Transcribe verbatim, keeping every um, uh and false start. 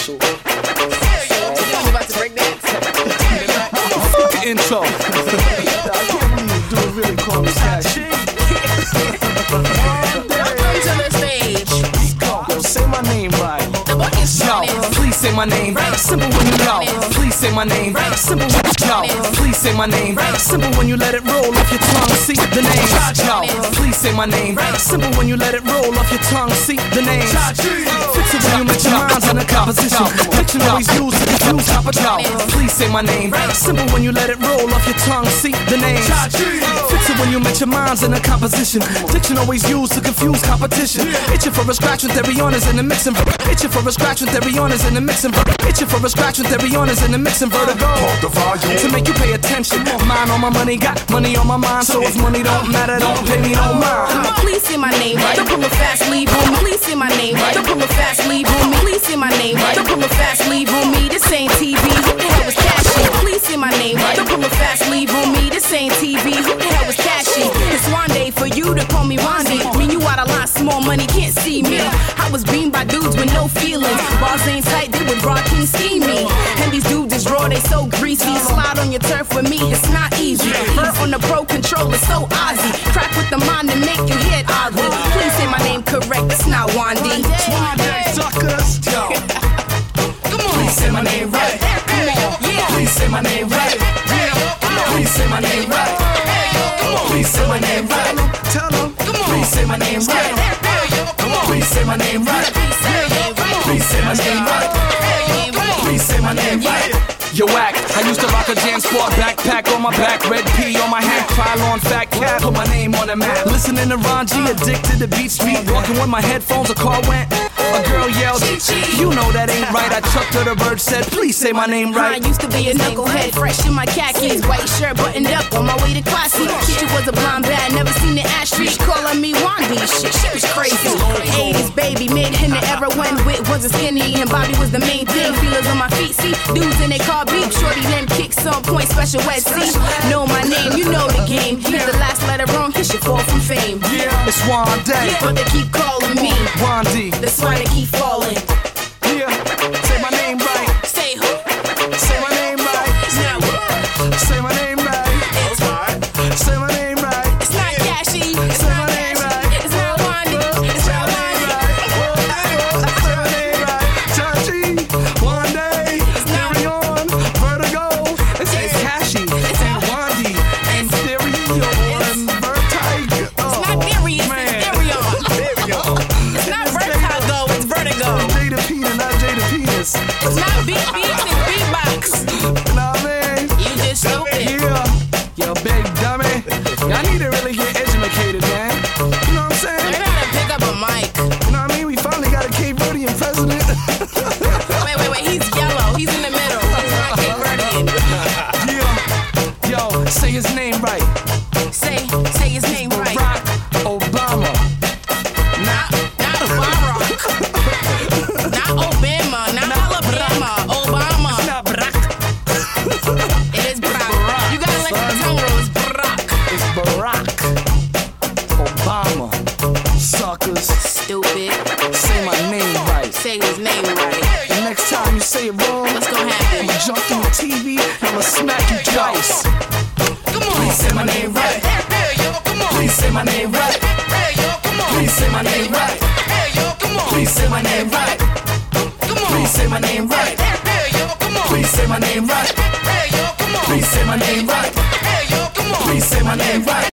special. So, you about to break dance? The intro. I can't believe you do it really call me Cashy. Welcome to the stage. Yo, say my name right. The book is Yo, please say my name. Simple when you know. Please say my name. Simple when you know. Please say my name. Simple when you let it roll off your tongue. See the name. Yo, please say my name. Simple when you let it roll off your tongue. See the name. Fix it when you mix your minds in a composition. Fiction always used to confuse competition. Please say my name. Simple when you let it roll off your tongue. See the name. Fix it when you mix your minds in a composition. Diction always used to confuse competition. Itching for a scratch with every honors in the mixing. Itching for a scratch with every honors in the mixing. Itching for a scratch with every honors in the mixing vertigo. To make you pay attention. Mind on my money, got money on my mind. So if money don't matter, don't pay me no mind. Please say my name. Don't pull a fast leave on me. Please say my name. Don't pull a fast leave on me. Please say my name. Don't pull a fast leave on me. This ain't T V. Who the hell was Cashy? Please say my name. Don't pull a fast leave on me. This ain't T V. Who the hell was Cashy? It's one day for you to call me Wandy. Mean you out of line, small money can't see me. I was beamed by dudes with no feelings. Bars ain't tight, they would rock and ski me. And these dudes is raw, they so greasy. Slide on your turf with me, it's not easy. Vert on the pro controller, so Ozzy. Crack with the mind and make your head ugly. Please say my name correct, it's not Wandy. Suckers, yo. Come on. Please say my name right. Come on. Yeah. Please say my name right. Please say my name right. Please say my name right. Tell them. Please say my name right. Please say my name right. Please say my name right. Please say my name right. Yo, act. I used to rock a Jam Sport backpack on my back, red P on my hat, pile on fat cat, put my name on the map. Listening to Ron G, addicted to Beat Street, walking with my headphones, a car went. A girl yelled, you know that ain't right. I chucked her, the bird said, please say my name right. I used to be a knucklehead, fresh in my khakis, white shirt buttoned up on my way to classy. She was a blonde bad, never seen the ash street, calling me Wandy. Shit, she was crazy. eighties baby, mid in the era when wit wasn't skinny and Bobby was the main thing. Feelers on my feet, see dudes in their car beep, shorty them kicks on point, special ed. See, know my name, you know the game. Here's the last letter wrong, he should fall from fame. Yeah, it's Wandy, but they keep calling me Wandy. That's why they keep falling. Yeah, say my name right. Say who? Say my name right. It's not what? Say my name right. It's what? Say my name right. It's not Cashy. It's Say not my name Cashy. right. It's not Wandy. It's not Wandy. Say my name right. Chachi, one day, carry on, vertigo. It says Cashy and Wandy and stereo and vertigo. It's not Theory. It's stereo. It's not Vertigo. It's Vertigo. Jada Penis, not Jada Penis. It's not beat beats. It's beatbox. Nah, man. You just stupid. Yeah. Yo, big dummy. Y'all need to really get educated, man. You know what I'm saying? Learn how to pick up a mic. You know what I mean? We finally got a Cape Verdean president. Wait, wait, wait. He's yellow. He's in the middle. He's not Cape Verdean. Yeah. Yo, say his name right. Say, say his name right. Barack Obama. Not, not Barack. Not Obama. Not Alabama. Obama. Not Barack. It is Barack. You gotta let your tongue roll. It's Barack. It's Barack Obama. Suckers. Stupid. Say my name right. Say his name right. The next time you say it wrong, What's gonna happen? I'ma jump through the T V and I'ma smack you twice. Come on. Please say my name right. Please say my name right. Please say my name right. Please say my name right. Please say my name right. Please say my name right. Please say my name right. Please say my name right.